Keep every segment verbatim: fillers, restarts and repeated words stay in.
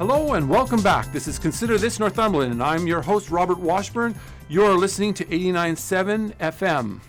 Hello and welcome back. This is Consider This Northumberland, and I'm your host, Robert Washburn. You're listening to eighty-nine point seven F M.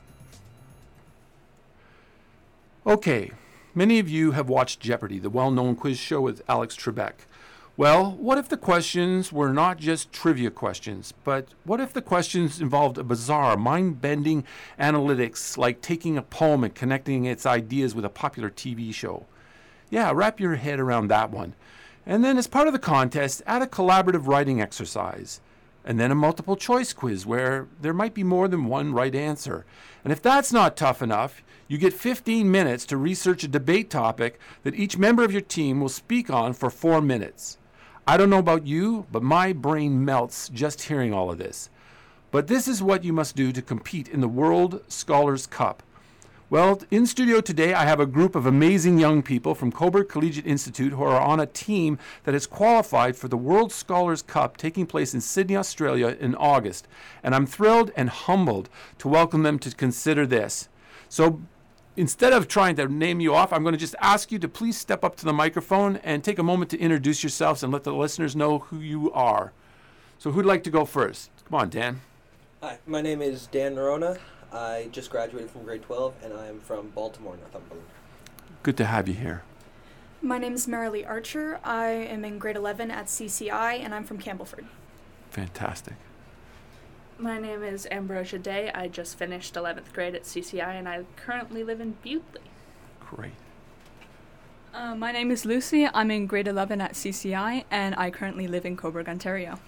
Okay, many of you have watched Jeopardy, the well-known quiz show with Alex Trebek. Well, what if the questions were not just trivia questions, but what if the questions involved a bizarre, mind-bending analytics, like taking a poem and connecting its ideas with a popular T V show? Yeah, wrap your head around that one. And then as part of the contest, add a collaborative writing exercise. And then a multiple choice quiz where there might be more than one right answer. And if that's not tough enough, you get fifteen minutes to research a debate topic that each member of your team will speak on for four minutes. I don't know about you, but my brain melts just hearing all of this. But this is what you must do to compete in the World Scholars Cup. Well, in studio today, I have a group of amazing young people from Cobourg Collegiate Institute who are on a team that is qualified for the World Scholars Cup taking place in Sydney, Australia in August. And I'm thrilled and humbled to welcome them to Consider This. So instead of trying to name you off, I'm going to just ask you to please step up to the microphone and take a moment to introduce yourselves and let the listeners know who you are. So who'd like to go first? Come on, Dan. Hi, my name is Dan Nerona. I just graduated from grade twelve, and I'm from Baltimore, Northumberland. Good to have you here. My name is Marilee Archer. I am in grade eleven at C C I, and I'm from Campbellford. Fantastic. My name is Ambrosia Day. I just finished eleventh grade at C C I, and I currently live in Butley. Great. Uh, my name is Lucy. I'm in grade eleven at C C I, and I currently live in Cobourg, Ontario.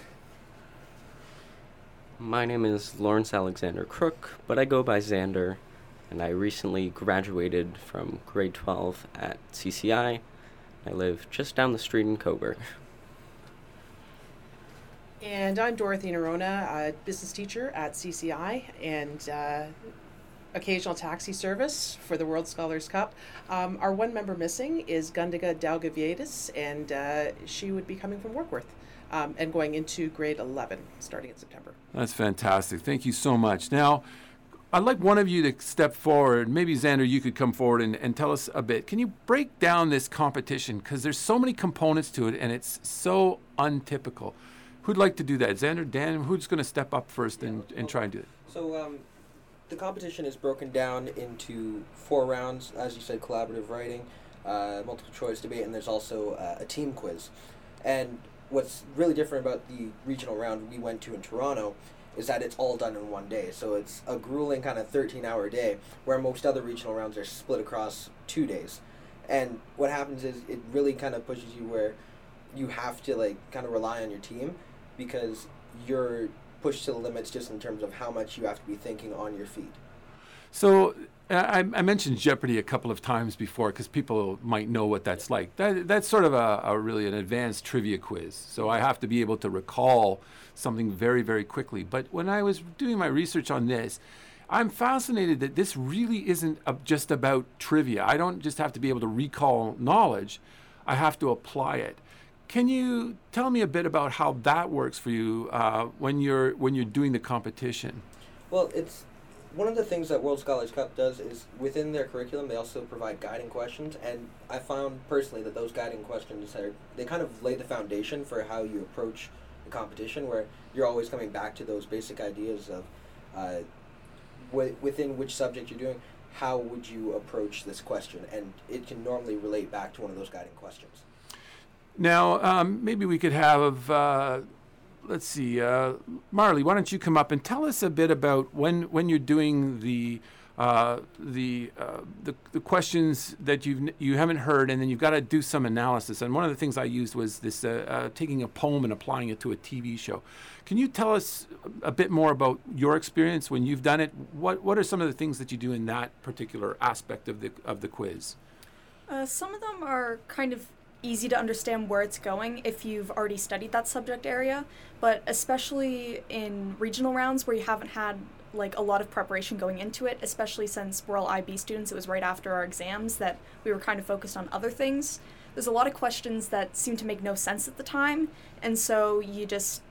My name is Lawrence Alexander Crook, but I go by Xander, and I recently graduated from grade twelve at C C I. I live just down the street in Cobourg. And I'm Dorothy Nerona, a business teacher at C C I, and uh, occasional taxi service for the World Scholars Cup. Um, our one member missing is Gundiga Dalgaviadis, and uh, she would be coming from Warkworth. Um, and going into grade eleven, starting in September. That's fantastic. Thank you so much. Now, I'd like one of you to step forward. Maybe, Xander, you could come forward and, and tell us a bit. Can you break down this competition? Because there's so many components to it, and it's so untypical. Who'd like to do that? Xander, Dan, who's going to step up first and, and try and do it? So um, the competition is broken down into four rounds, as you said, collaborative writing, uh, multiple choice debate, and there's also uh, a team quiz. And what's really different about the regional round we went to in Toronto is that it's all done in one day. So it's a grueling kind of thirteen-hour day, where most other regional rounds are split across two days. And what happens is it really kind of pushes you where you have to like kind of rely on your team, because you're pushed to the limits just in terms of how much you have to be thinking on your feet. So I, I mentioned Jeopardy a couple of times before because people might know what that's like. That, that's sort of a, a really an advanced trivia quiz. So I have to be able to recall something very, very quickly. But when I was doing my research on this, I'm fascinated that this really isn't a, just about trivia. I don't just have to be able to recall knowledge. I have to apply it. Can you tell me a bit about how that works for you uh, when you're when you're doing the competition? Well, it's one of the things that World Scholars Cup does is within their curriculum they also provide guiding questions, and I found personally that those guiding questions are they kind of lay the foundation for how you approach the competition, where you're always coming back to those basic ideas of uh, w- within which subject you're doing, how would you approach this question, and it can normally relate back to one of those guiding questions. Now, um, maybe we could have, uh, let's see, uh, Marley, why don't you come up and tell us a bit about when, when you're doing the uh, the, uh, the the questions that you've you haven't heard, and then you've got to do some analysis. And one of the things I used was this uh, uh, taking a poem and applying it to a T V show. Can you tell us a bit more about your experience when you've done it? What what are some of the things that you do in that particular aspect of the of the quiz? Uh, some of them are kind of easy to understand where it's going if you've already studied that subject area, but especially in regional rounds where you haven't had like a lot of preparation going into it, especially since we're all I B students, it was right after our exams that we were kind of focused on other things. There's a lot of questions that seem to make no sense at the time, and so you just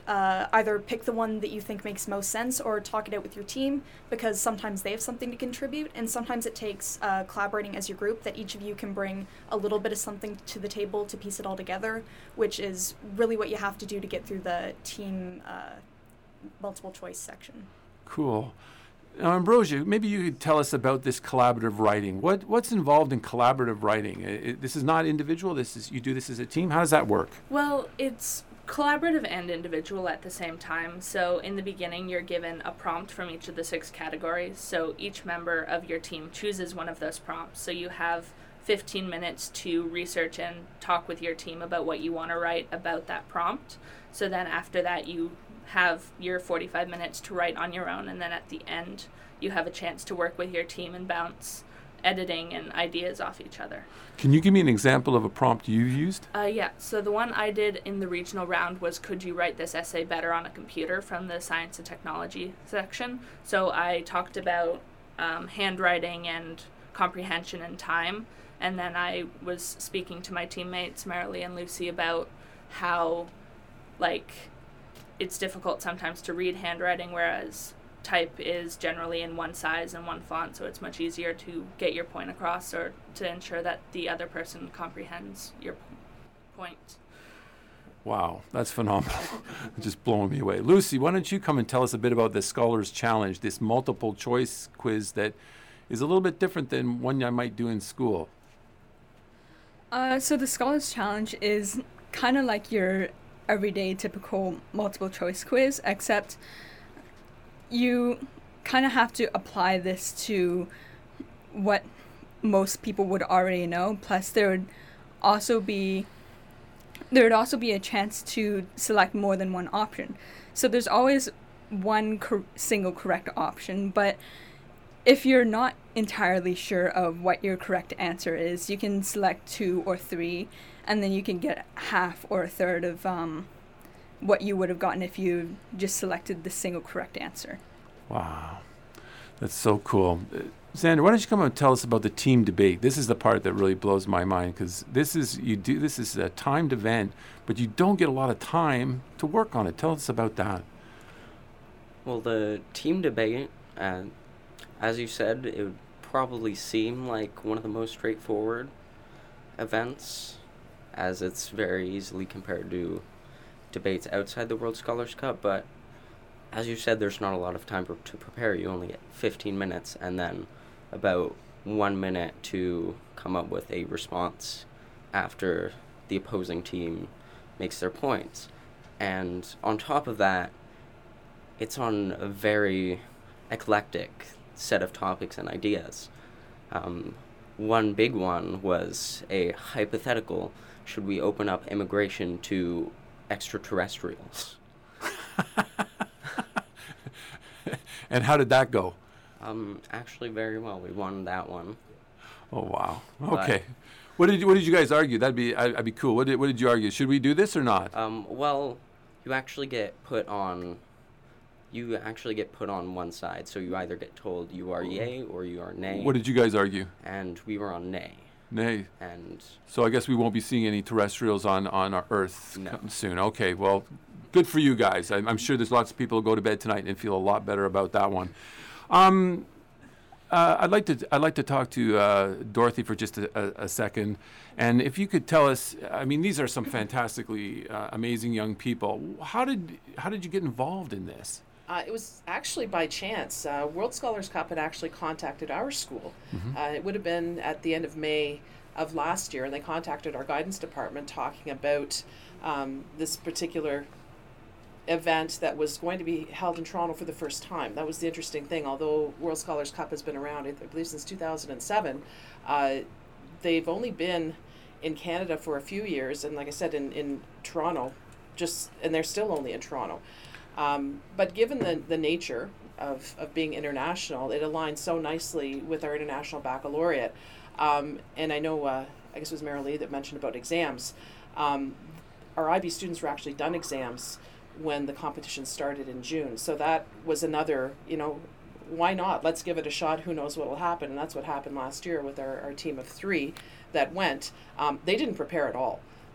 uh, either pick the one that you think makes most sense or talk it out with your team, because sometimes they have something to contribute, and sometimes it takes uh, collaborating as your group, that each of you can bring a little bit of something to the table to piece it all together, which is really what you have to do to get through the team uh, multiple choice section. Cool. Now, Ambrosia, maybe you could tell us about this collaborative writing. What what's involved in collaborative writing? It, it, this is not individual. This is you do this as a team. How does that work? Well, it's collaborative and individual at the same time. So in the beginning, you're given a prompt from each of the six categories. So each member of your team chooses one of those prompts. So you have fifteen minutes to research and talk with your team about what you want to write about that prompt. So then after that, you have your forty-five minutes to write on your own, and then at the end, you have a chance to work with your team and bounce editing and ideas off each other. Can you give me an example of a prompt you used? Uh, yeah, so the one I did in the regional round was, could you write this essay better on a computer, from the science and technology section. So I talked about um, handwriting and comprehension and time, and then I was speaking to my teammates, Marilee and Lucy, about how, like, it's difficult sometimes to read handwriting, whereas type is generally in one size and one font, so it's much easier to get your point across or to ensure that the other person comprehends your p- point. Wow, that's phenomenal. Just blowing me away. Lucy, why don't you come and tell us a bit about the Scholars Challenge, this multiple choice quiz that is a little bit different than one I might do in school. Uh, so the Scholars Challenge is kind of like your everyday typical multiple choice quiz, except you kind of have to apply this to what most people would already know. Plus, there would also be there would also be a chance to select more than one option. So there's always one cor- single correct option, but if you're not entirely sure of what your correct answer is, you can select two or three, and then you can get half or a third of um, what you would have gotten if you just selected the single correct answer. Wow, that's so cool. Uh, Xander, why don't you come and tell us about the team debate? This is the part that really blows my mind, because this is you do this is a timed event, but you don't get a lot of time to work on it. Tell us about that. Well, the team debate, uh, as you said, it would probably seem like one of the most straightforward events, as it's very easily compared to debates outside the World Scholars Cup, but as you said, there's not a lot of time per- to prepare. You only get fifteen minutes and then about one minute to come up with a response after the opposing team makes their points. And on top of that, it's on a very eclectic set of topics and ideas. Um, one big one was a hypothetical: should we open up immigration to extraterrestrials? And how did that go? Um, actually, very well. We won that one. Oh wow. But- Okay. What did you, what did you guys argue? That'd be I'd, I'd be cool. What did what did you argue? Should we do this or not? Um, well, you actually get put on. You actually get put on one side, so you either get told you are yay or you are nay. What did you guys argue? And we were on nay. Nay. And So I guess we won't be seeing any terrestrials on, on our Earth No. co- soon. Okay, well, good for you guys. I'm, I'm sure there's lots of people who go to bed tonight and feel a lot better about that one. Um, uh, I'd like to I'd like to talk to uh, Dorothy for just a, a, a second, and if you could tell us. I mean, these are some fantastically uh, amazing young people. How did how did you get involved in this? Uh, it was actually by chance. Uh, World Scholars Cup had actually contacted our school. Mhm. Uh, it would have been at the end of May of last year, and they contacted our guidance department talking about um, this particular event that was going to be held in Toronto for the first time. That was the interesting thing. Although World Scholars Cup has been around, I believe, since two thousand seven, uh, they've only been in Canada for a few years, and like I said, in, in Toronto, just and they're still only in Toronto. Um, but given the, the nature of, of being international, it aligns so nicely with our International Baccalaureate. Um, and I know, uh, I guess it was Marilee that mentioned about exams. Um, our I B students were actually done exams when the competition started in June. So that was another, you know, why not? Let's give it a shot. Who knows what will happen? And that's what happened last year with our, our team of three that went. Um, they didn't prepare at all.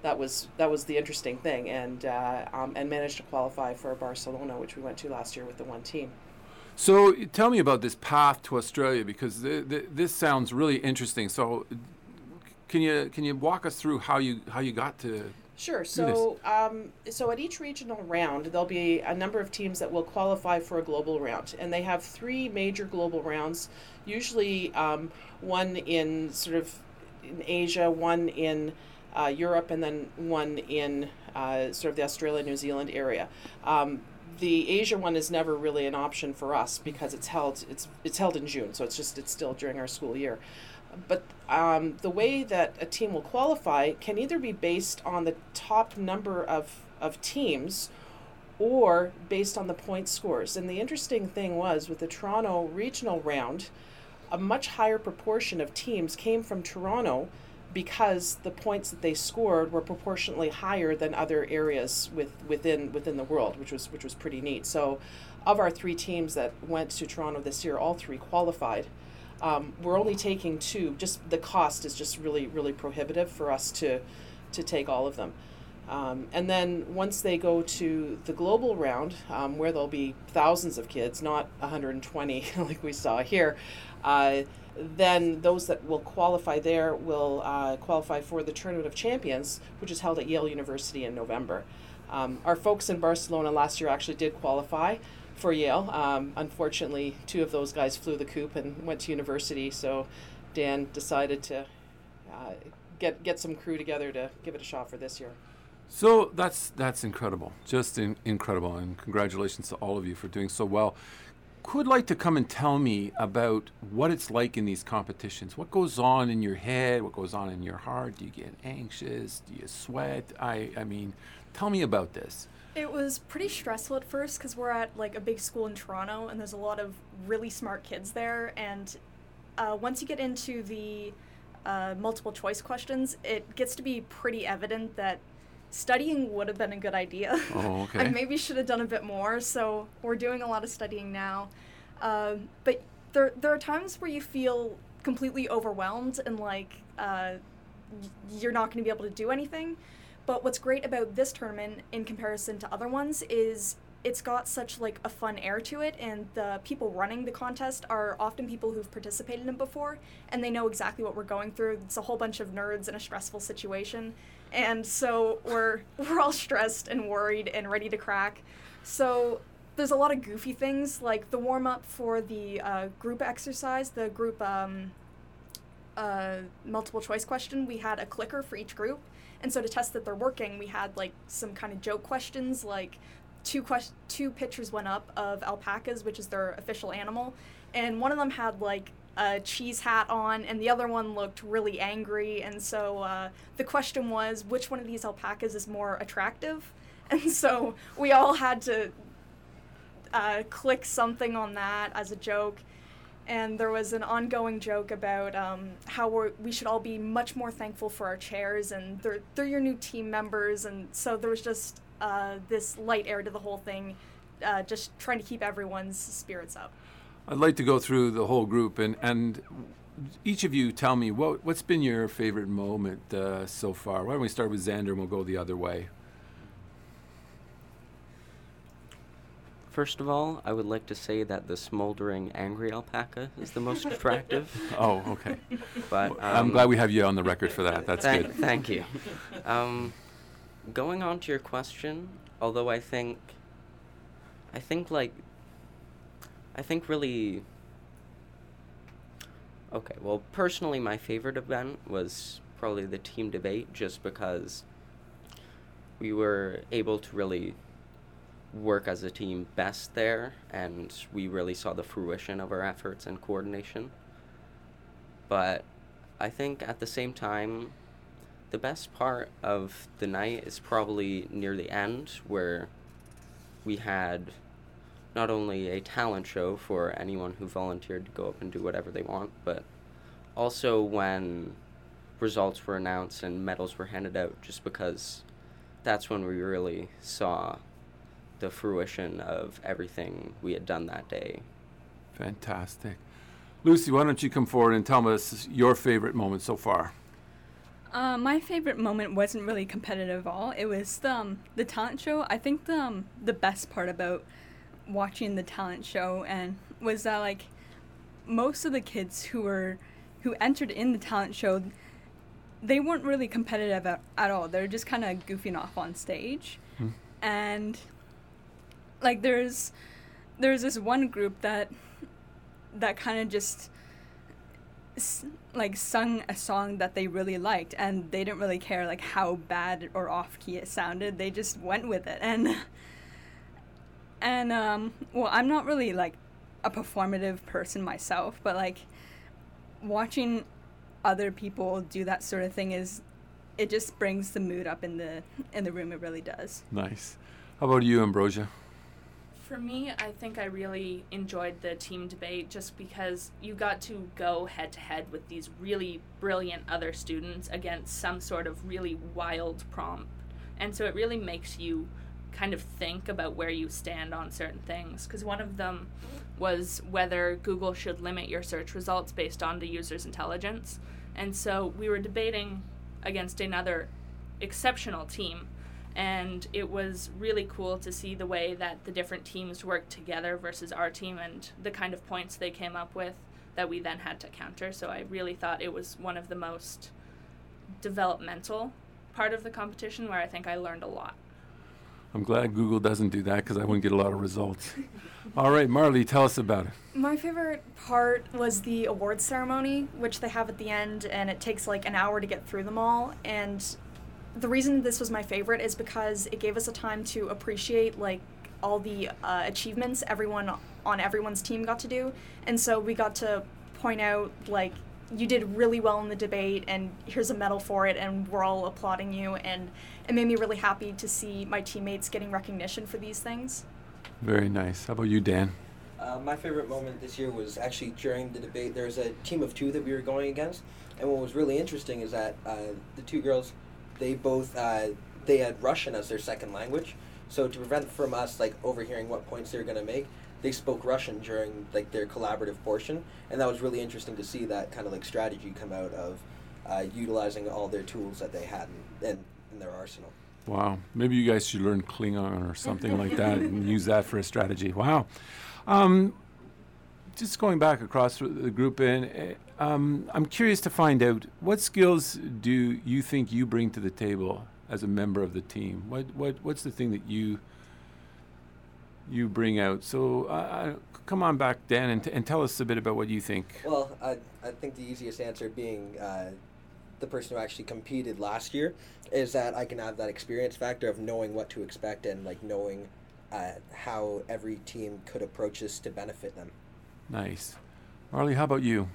that was that was the interesting thing, and uh, um, and managed to qualify for Barcelona, which we went to last year with the one team. So tell me about this path to Australia, because th- th- this sounds really interesting. So can you can you walk us through how you how you got to? Sure. So, um, so at each regional round, there'll be a number of teams that will qualify for a global round, and they have three major global rounds. Usually, um, one in sort of in Asia, one in uh, Europe, and then one in uh, sort of the Australia, New Zealand area. Um, the Asia one is never really an option for us because it's held it's it's held in June, so it's just it's still during our school year. But um, the way that a team will qualify can either be based on the top number of, of teams or based on the point scores. And the interesting thing was, with the Toronto regional round, a much higher proportion of teams came from Toronto because the points that they scored were proportionately higher than other areas with, within within the world, which was which was pretty neat. So of our three teams that went to Toronto this year, all three qualified. Um, we're only taking two. Just the cost is just really, really prohibitive for us to, to take all of them. Um, and then once they go to the global round, um, where there'll be thousands of kids, not one hundred twenty like we saw here, uh, then those that will qualify there will uh, qualify for the Tournament of Champions, which is held at Yale University in November. Um, our folks in Barcelona last year actually did qualify for Yale. Um, unfortunately, two of those guys flew the coop and went to university, so Dan decided to uh, get get some crew together to give it a shot for this year. So that's that's incredible, just in, incredible, and congratulations to all of you for doing so well. Could like to come and tell me about what it's like in these competitions. What goes on in your head? What goes on in your heart? Do you get anxious? Do you sweat? I I mean, tell me about this. It was pretty stressful at first because we're at like a big school in Toronto and there's a lot of really smart kids there, and uh, once you get into the uh, multiple choice questions, it gets to be pretty evident that studying would have been a good idea. Oh, okay. I maybe should have done a bit more, so we're doing a lot of studying now. Uh, but there, there are times where you feel completely overwhelmed and like uh, you're not going to be able to do anything. But what's great about this tournament in comparison to other ones is it's got such like a fun air to it, and the people running the contest are often people who've participated in it before, and they know exactly what we're going through. It's a whole bunch of nerds in a stressful situation, and so we're we're all stressed and worried and ready to crack. So there's a lot of goofy things, like the warm-up for the uh, group exercise, the group um, uh, multiple choice question. We had a clicker for each group. And so to test that they're working, we had like some kind of joke questions, like two quest- two pictures went up of alpacas, which is their official animal, and one of them had like a cheese hat on, and the other one looked really angry. And so uh, the question was, which one of these alpacas is more attractive? And so we all had to uh, click something on that as a joke. And there was an ongoing joke about um, how we're, we should all be much more thankful for our chairs, and they're, they're your new team members. And so there was just uh, this light air to the whole thing, uh, just trying to keep everyone's spirits up. I'd like to go through the whole group, and, and each of you tell me what, what's been your favorite moment uh, so far. Why don't we start with Xander and we'll go the other way. First of all, I would like to say that the smoldering angry alpaca is the most attractive. Oh, okay. But um, I'm glad we have you on the record for that. That's thank, good. Thank you. Um, going on to your question, although I think, I think like, I think really, okay, well, personally, my favorite event was probably the team debate, just because we were able to really work as a team best there, and we really saw the fruition of our efforts and coordination. But I think at the same time, the best part of the night is probably near the end, where we had not only a talent show for anyone who volunteered to go up and do whatever they want, but also when results were announced and medals were handed out, just because that's when we really saw the fruition of everything we had done that day. Fantastic. Lucy, why don't you come forward and tell us your favorite moment so far? Uh, my favorite moment wasn't really competitive at all. It was the, um, the talent show. I think the, um, the best part about watching the talent show and was that like most of the kids who were who entered in the talent show, they weren't really competitive at, at all. They're just kind of goofing off on stage. Hmm. And like there's there's this one group that that kind of just s- like sung a song that they really liked, and they didn't really care like how bad or off key it sounded. They just went with it. And and um well, I'm not really like a performative person myself, but like watching other people do that sort of thing is it just brings the mood up in the in the room. It really does. Nice. How about you, Ambrosia? For me, I think I really enjoyed the team debate just because you got to go head to head with these really brilliant other students against some sort of really wild prompt. And so it really makes you kind of think about where you stand on certain things. Because one of them was whether Google should limit your search results based on the user's intelligence. And so we were debating against another exceptional team. And it was really cool to see the way that the different teams worked together versus our team and the kind of points they came up with that we then had to counter. So I really thought it was one of the most developmental part of the competition where I think I learned a lot. I'm glad Google doesn't do that because I wouldn't get a lot of results. All right, Marley, tell us about it. My favorite part was the awards ceremony, which they have at the end, and it takes like an hour to get through them all. And the reason this was my favorite is because it gave us a time to appreciate like all the uh, achievements everyone on everyone's team got to do. And so we got to point out like, you did really well in the debate and here's a medal for it, and we're all applauding you, and it made me really happy to see my teammates getting recognition for these things. Very nice. How about you, Dan? Uh, my favorite moment this year was actually during the debate. There was a team of two that we were going against, and what was really interesting is that uh, the two girls, they both uh, they had Russian as their second language, so to prevent from us like overhearing what points they were going to make, they spoke Russian during like their collaborative portion, and that was really interesting to see that kind of like strategy come out of uh, utilizing all their tools that they had in, in, in their arsenal. Wow. Maybe you guys should learn Klingon or something like that and use that for a strategy. Wow. Um, just going back across the group, and um, I'm curious to find out what skills do you think you bring to the table as a member of the team? What what what's the thing that you you bring out? So uh, come on back, Dan, and, t- and tell us a bit about what you think. Well, I I think the easiest answer being uh, the person who actually competed last year is that I can have that experience factor of knowing what to expect and like knowing uh, how every team could approach this to benefit them. Nice. Marley, how about you?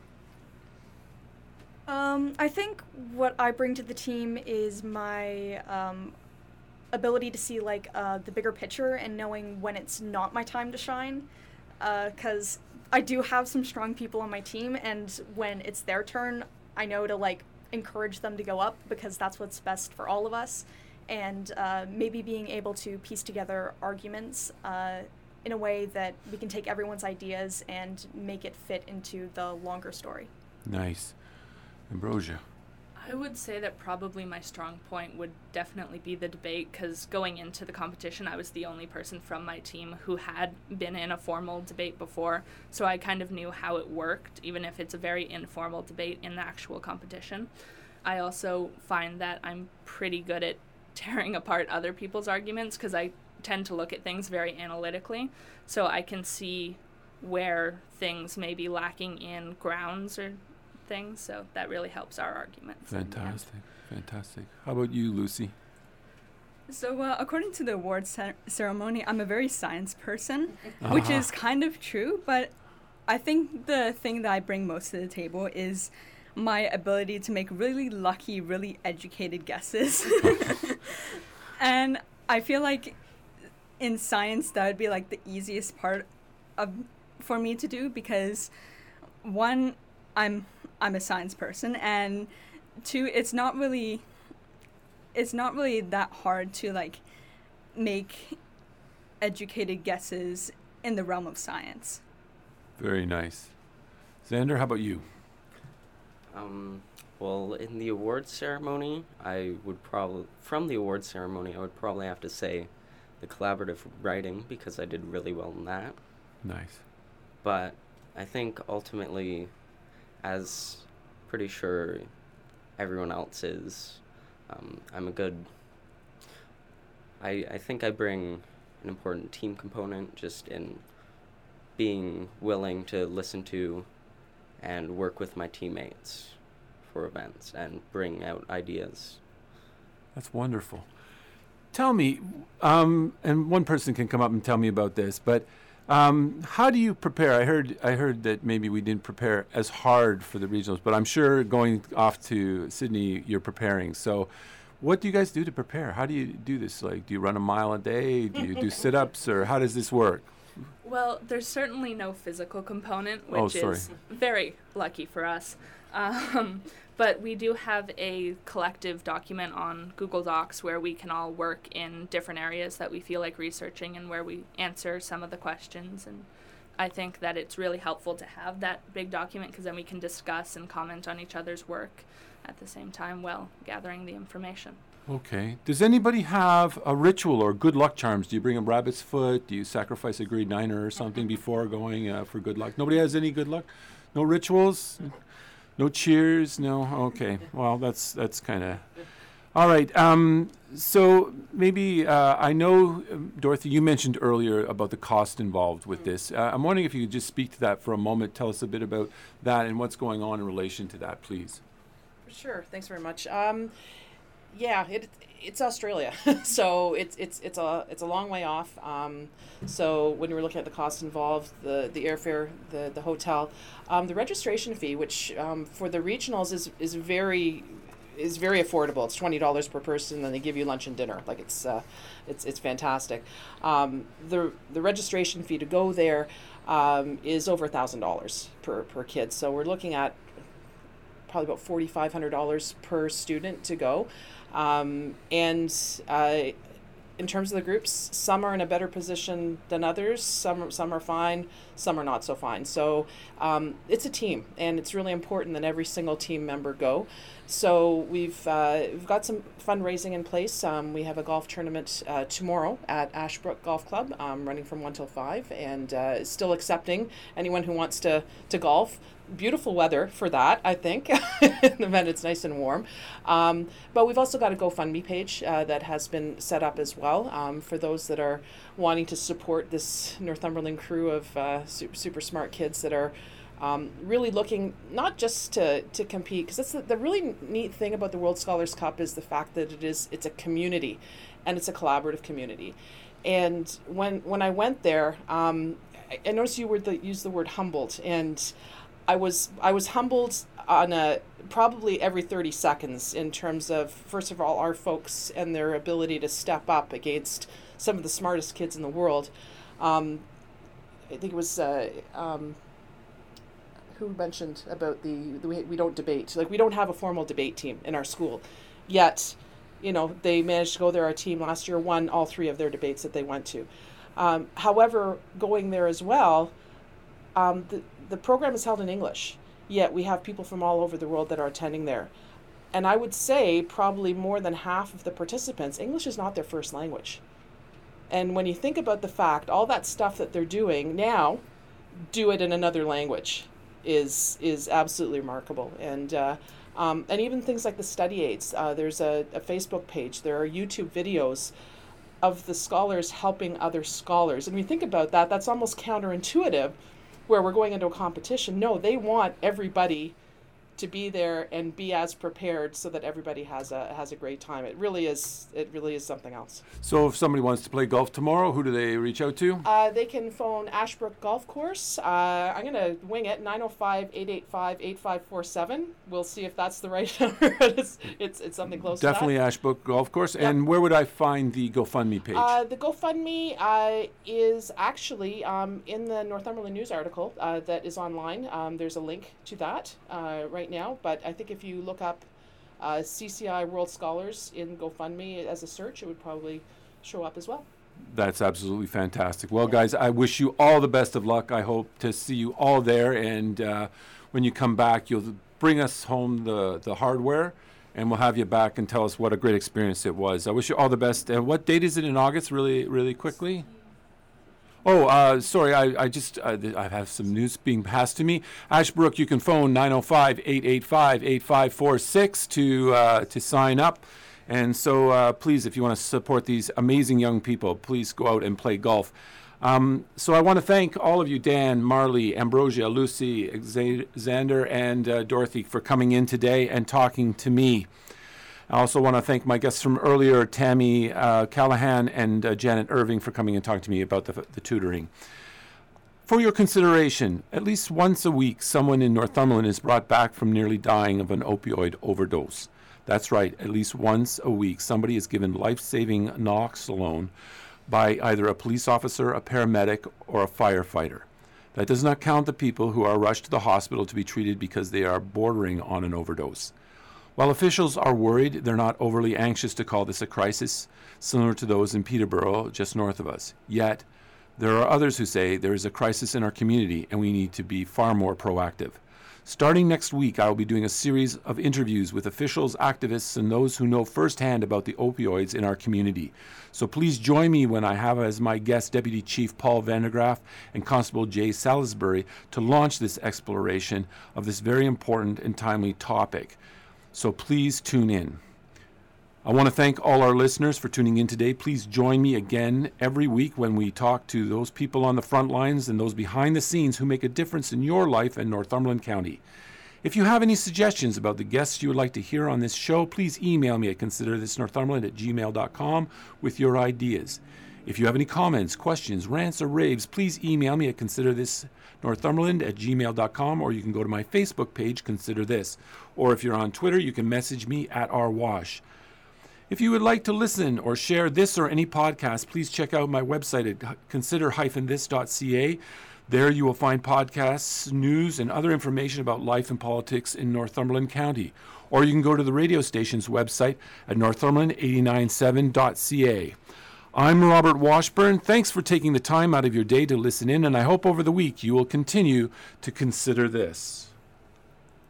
Um, I think what I bring to the team is my um, ability to see like uh, the bigger picture and knowing when it's not my time to shine, because uh, I do have some strong people on my team, and when it's their turn, I know to like encourage them to go up because that's what's best for all of us, and uh, maybe being able to piece together arguments uh, in a way that we can take everyone's ideas and make it fit into the longer story. Nice. Ambrosia. I would say that probably my strong point would definitely be the debate, because going into the competition, I was the only person from my team who had been in a formal debate before, so I kind of knew how it worked, even if it's a very informal debate in the actual competition. I also find that I'm pretty good at tearing apart other people's arguments, because I tend to look at things very analytically, so I can see where things may be lacking in grounds or things, so that really helps our arguments. Fantastic, fantastic. How about you, Lucy? So uh, according to the awards cer- ceremony, I'm a very science person, uh-huh. which is kind of true, but I think the thing that I bring most to the table is my ability to make really lucky, really educated guesses. And I feel like in science, that would be like the easiest part of for me to do, because one, I'm I'm a science person, and two, it's not really it's not really that hard to like make educated guesses in the realm of science. Very nice. Xander, how about you? Um, Well, in the awards ceremony, I would probably, from the awards ceremony, I would probably have to say the collaborative writing because I did really well in that. Nice. But I think ultimately, as pretty sure everyone else is, um, I'm a good, I, I think I bring an important team component just in being willing to listen to and work with my teammates for events and bring out ideas. That's wonderful. Tell me, um, and one person can come up and tell me about this, but um, how do you prepare? I heard I heard that maybe we didn't prepare as hard for the regionals, but I'm sure going off to Sydney, you're preparing. So what do you guys do to prepare? How do you do this? Like, do you run a mile a day? Do you do sit-ups, or how does this work? Well, there's certainly no physical component, Oh, which sorry. is very lucky for us. Um, but we do have a collective document on Google Docs where we can all work in different areas that we feel like researching and where we answer some of the questions. And I think that it's really helpful to have that big document because then we can discuss and comment on each other's work at the same time while gathering the information. Okay. Does anybody have a ritual or good luck charms? Do you bring a rabbit's foot? Do you sacrifice a green niner or something before going uh, for good luck? Nobody has any good luck? No rituals? No cheers? No? Okay. Well, that's that's kind of... All right. Um, so maybe, uh, I know, um, Dorothy, you mentioned earlier about the cost involved with this. Uh, I'm wondering if you could just speak to that for a moment. Tell us a bit about that and what's going on in relation to that, please. Sure. Thanks very much. Um, yeah, it it's Australia, so it's it's it's a it's a long way off. Um, so when we're looking at the costs involved, the the airfare, the the hotel, um, the registration fee, which um, for the regionals is is very is very affordable. It's twenty dollars per person, and they give you lunch and dinner. Like it's uh, it's it's fantastic. Um, the the registration fee to go there um, is over a thousand dollars per per kid. So we're looking at probably about forty-five hundred dollars per student to go. Um, and uh, in terms of the groups, some are in a better position than others. Some some are fine, some are not so fine. So um, it's a team, and it's really important that every single team member go. So we've uh, we've got some fundraising in place. Um, we have a golf tournament uh, tomorrow at Ashbrook Golf Club, um, running from one till five, and uh, still accepting anyone who wants to to golf. Beautiful weather for that, I think. In the event it's nice and warm. Um, but we've also got a GoFundMe page uh, that has been set up as well um, for those that are wanting to support this Northumberland crew of uh, super, super smart kids that are um, really looking not just to, to compete, because that's the, the really neat thing about the World Scholars Cup is the fact that it is it's a community, and it's a collaborative community. And when when I went there, um, I, I noticed you were the, used the word humbled, and I was I was humbled on a probably every thirty seconds in terms of, first of all, our folks and their ability to step up against some of the smartest kids in the world. Um, I think it was uh, um, who mentioned about the, the we, we don't debate. Like, we don't have a formal debate team in our school, yet, you know, they managed to go there. Our team last year won all three of their debates that they went to. Um, however, going there as well, um, the The program is held in English, yet we have people from all over the world that are attending there. And I would say probably more than half of the participants, English is not their first language. And when you think about the fact, all that stuff that they're doing now, do it in another language, is is absolutely remarkable. And uh, um, and even things like the study aids. Uh, there's a, a Facebook page. There are YouTube videos of the scholars helping other scholars. And when you think about that, that's almost counterintuitive, where we're going into a competition. No, they want everybody to be there and be as prepared so that everybody has a has a great time. It really is it really is something else. So if somebody wants to play golf tomorrow, who do they reach out to? Uh, they can phone Ashbrook Golf Course. Uh, I'm going to wing it, nine oh five, eight eight five, eight five four seven. We'll see if that's the right number. it's, it's it's something close Definitely to that. Ashbrook Golf Course. Yep. And where would I find the GoFundMe page? Uh, the GoFundMe uh, is actually um, in the Northumberland News article uh, that is online. Um, there's a link to that uh, right now, but I think if you look up uh, C C I World Scholars in GoFundMe as a search, it would probably show up as well. That's absolutely fantastic. Well, guys, I wish you all the best of luck. I hope to see you all there, and uh, when you come back, you'll bring us home the, the hardware, and we'll have you back and tell us what a great experience it was. I wish you all the best. Uh, what date is it in August, really, really quickly? Oh, uh, sorry, I, I just, uh, th- I have some news being passed to me. Ashbrook, you can phone nine oh five, eight eight five, eight five four six to, uh, to sign up. And so uh, please, if you want to support these amazing young people, please go out and play golf. Um, so I want to thank all of you, Dan, Marley, Ambrosia, Lucy, Xa- Xander, and uh, Dorothy, for coming in today and talking to me. I also want to thank my guests from earlier, Tammy uh, Callahan and uh, Janet Irving, for coming and talking to me about the, the tutoring. For your consideration, at least once a week, someone in Northumberland is brought back from nearly dying of an opioid overdose. That's right, at least once a week, somebody is given life-saving naloxone by either a police officer, a paramedic, or a firefighter. That does not count the people who are rushed to the hospital to be treated because they are bordering on an overdose. While officials are worried, they're not overly anxious to call this a crisis, similar to those in Peterborough, just north of us. Yet, there are others who say there is a crisis in our community and we need to be far more proactive. Starting next week, I will be doing a series of interviews with officials, activists, and those who know firsthand about the opioids in our community. So please join me when I have as my guest Deputy Chief Paul Vandergraff and Constable Jay Salisbury to launch this exploration of this very important and timely topic. So please tune in. I want to thank all our listeners for tuning in today. Please join me again every week when we talk to those people on the front lines and those behind the scenes who make a difference in your life in Northumberland County. If you have any suggestions about the guests you would like to hear on this show, please email me at considerthisnorthumberland at gmail dot com with your ideas. If you have any comments, questions, rants, or raves, please email me at considerthisnorthumberland at gmail dot com, or you can go to my Facebook page, Consider This. Or if you're on Twitter, you can message me at rwash. If you would like to listen or share this or any podcast, please check out my website at consider dash this dot c a. There you will find podcasts, news, and other information about life and politics in Northumberland County. Or you can go to the radio station's website at northumberland eight nine seven dot c a. I'm Robert Washburn. Thanks for taking the time out of your day to listen in, and I hope over the week you will continue to consider this.